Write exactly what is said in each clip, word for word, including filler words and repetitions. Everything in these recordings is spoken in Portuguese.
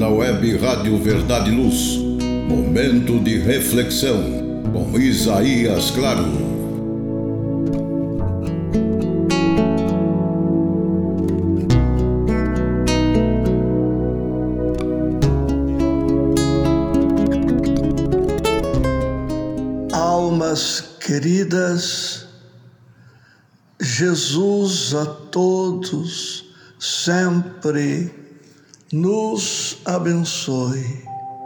na web Rádio Verdade e Luz. Momento de reflexão com Isaías Claro. Almas queridas, Jesus a todos sempre nos abençoe.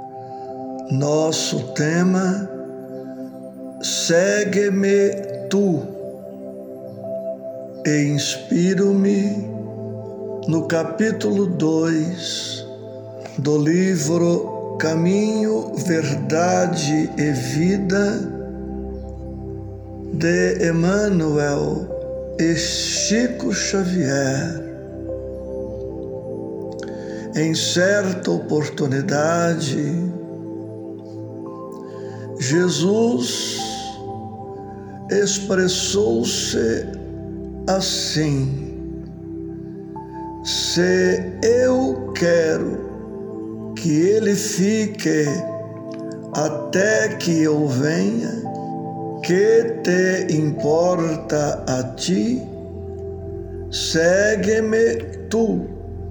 Nosso tema: segue-me tu, e inspiro-me no capítulo dois do livro Caminho, Verdade e Vida de Emmanuel e Chico Xavier. Em certa oportunidade, Jesus expressou-se assim: se eu quero que ele fique até que eu venha, que te importa a ti? Segue-me tu.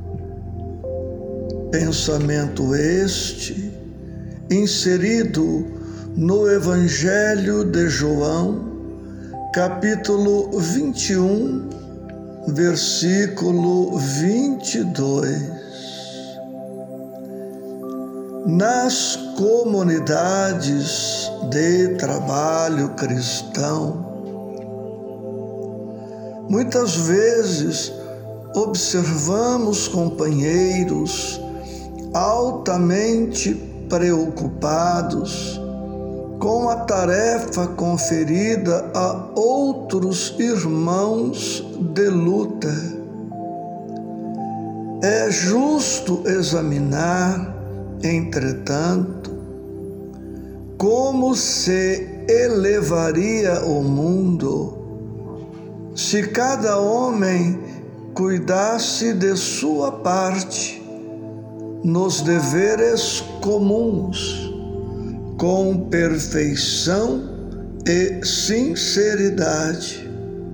Pensamento este inserido no Evangelho de João, capítulo vinte e um, versículo vinte e dois. Nas comunidades de trabalho cristão, muitas vezes observamos companheiros altamente preocupados com a tarefa conferida a outros irmãos de luta. É justo examinar, entretanto, como se elevaria o mundo se cada homem cuidasse de sua parte nos deveres comuns, com perfeição e sinceridade.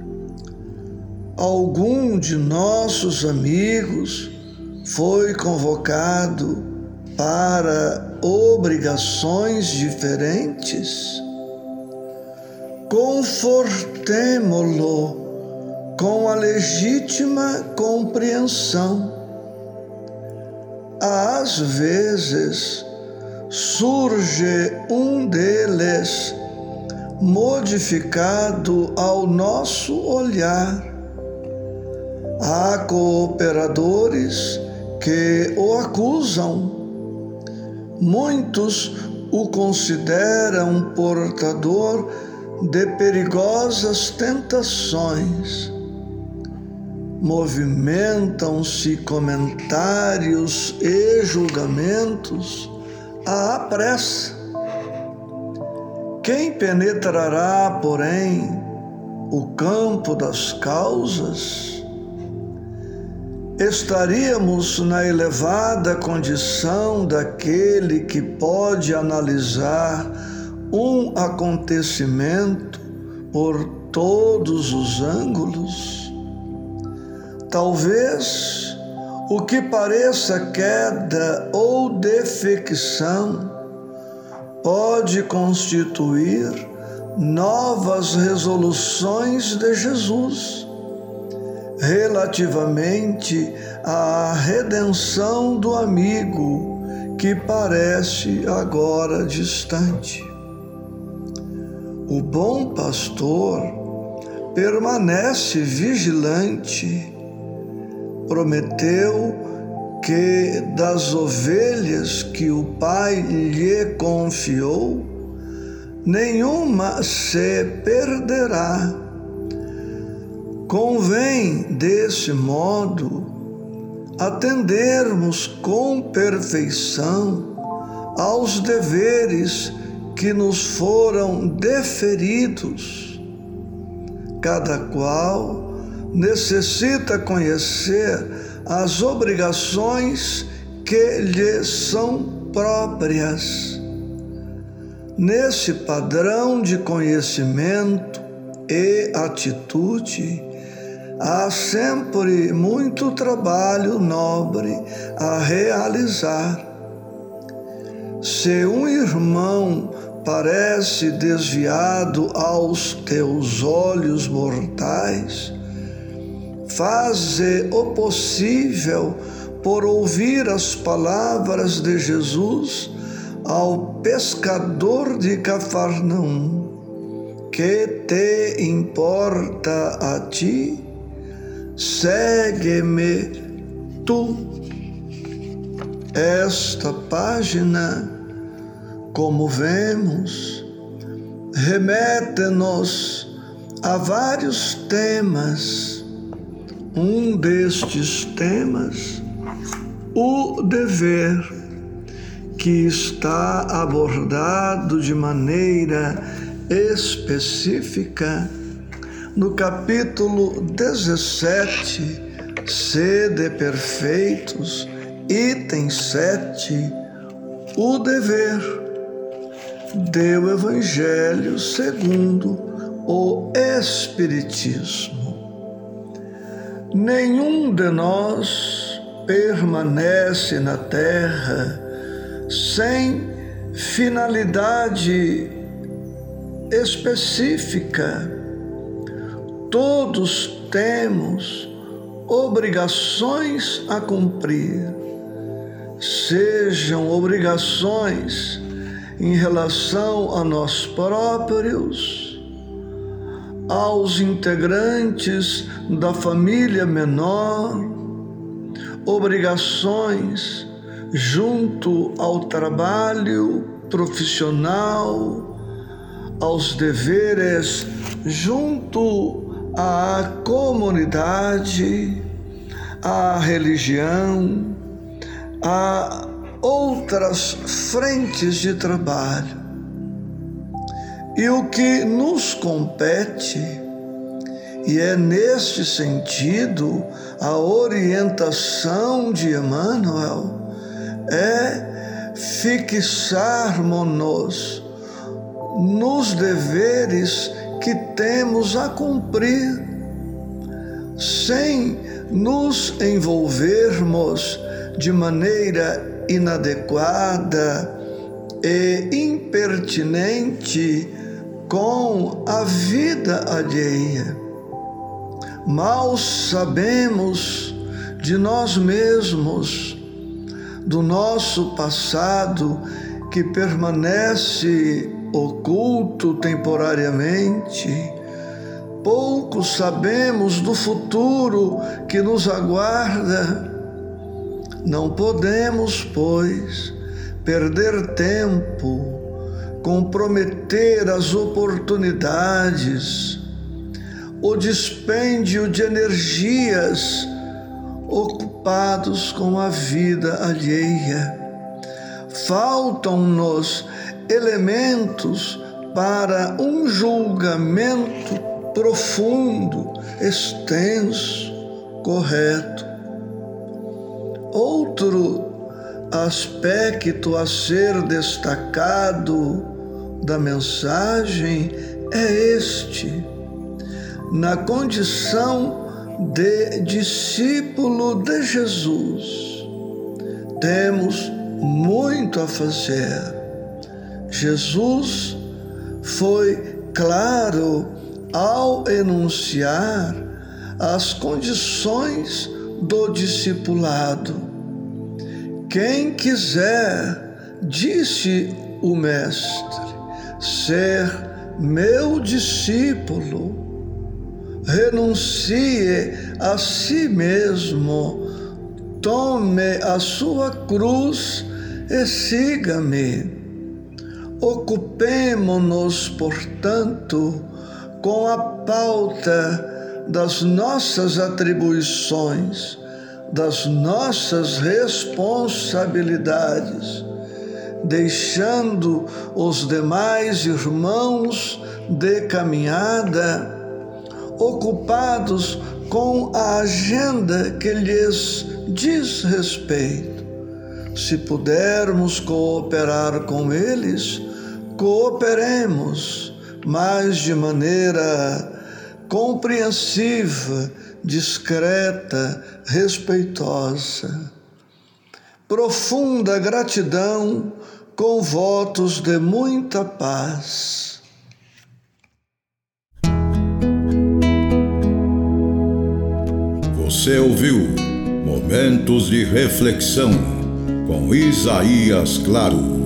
Algum de nossos amigos foi convocado para obrigações diferentes? Confortemo-lo com a legítima compreensão. Às vezes surge um deles modificado ao nosso olhar. Há cooperadores que o acusam. Muitos o consideram portador de perigosas tentações. Movimentam-se comentários e julgamentos à pressa. Quem penetrará, porém, o campo das causas? Estaríamos na elevada condição daquele que pode analisar um acontecimento por todos os ângulos? Talvez o que pareça queda ou defecção pode constituir novas resoluções de Jesus relativamente à redenção do amigo que parece agora distante. O bom pastor permanece vigilante. Prometeu que das ovelhas que o Pai lhe confiou, nenhuma se perderá. Convém, desse modo, atendermos com perfeição aos deveres que nos foram deferidos. Cada qual necessita conhecer as obrigações que que lhe são próprias. Nesse padrão de conhecimento e atitude, há sempre muito trabalho nobre a realizar. Se um irmão parece desviado aos teus olhos mortais, faze o possível por ouvir as palavras de Jesus ao pescador de Cafarnaum: que te importa a ti? Segue-me tu. Esta página, como vemos, remete-nos a vários temas. Um destes temas, o dever, que está abordado de maneira específica no capítulo dezessete, Sede Perfeitos, item sete, o dever do Evangelho segundo o Espiritismo. Nenhum de nós permanece na terra sem finalidade específica. Todos temos obrigações a cumprir, sejam obrigações em relação a nós próprios, aos integrantes da família menor, obrigações junto ao trabalho profissional, aos deveres junto à comunidade, à religião, a outras frentes de trabalho. E o que nos compete, e é neste sentido a orientação de Emmanuel, é fixarmos-nos nos deveres que temos a cumprir, sem nos envolvermos de maneira inadequada e impertinente com a vida alheia. Mal sabemos de nós mesmos, do nosso passado que permanece oculto temporariamente. Pouco sabemos do futuro que nos aguarda. Não podemos, pois, perder tempo, comprometer as oportunidades, o dispêndio de energias ocupados com a vida alheia. Faltam-nos elementos para um julgamento profundo, extenso, correto. Outro aspecto a ser destacado da mensagem é este: na condição de discípulo de Jesus, temos muito a fazer. Jesus foi claro ao enunciar as condições do discipulado. Quem quiser, disse o Mestre, ser meu discípulo, renuncie a si mesmo, tome a sua cruz e siga-me. Ocupemo-nos, portanto, com a pauta das nossas atribuições, das nossas responsabilidades, deixando os demais irmãos de caminhada ocupados com a agenda que lhes diz respeito, Se pudermos cooperar com eles, cooperemos, mas de maneira compreensiva, discreta, respeitosa. Profunda gratidão com votos de muita paz. Você ouviu Momentos de Reflexão com Isaías Claro.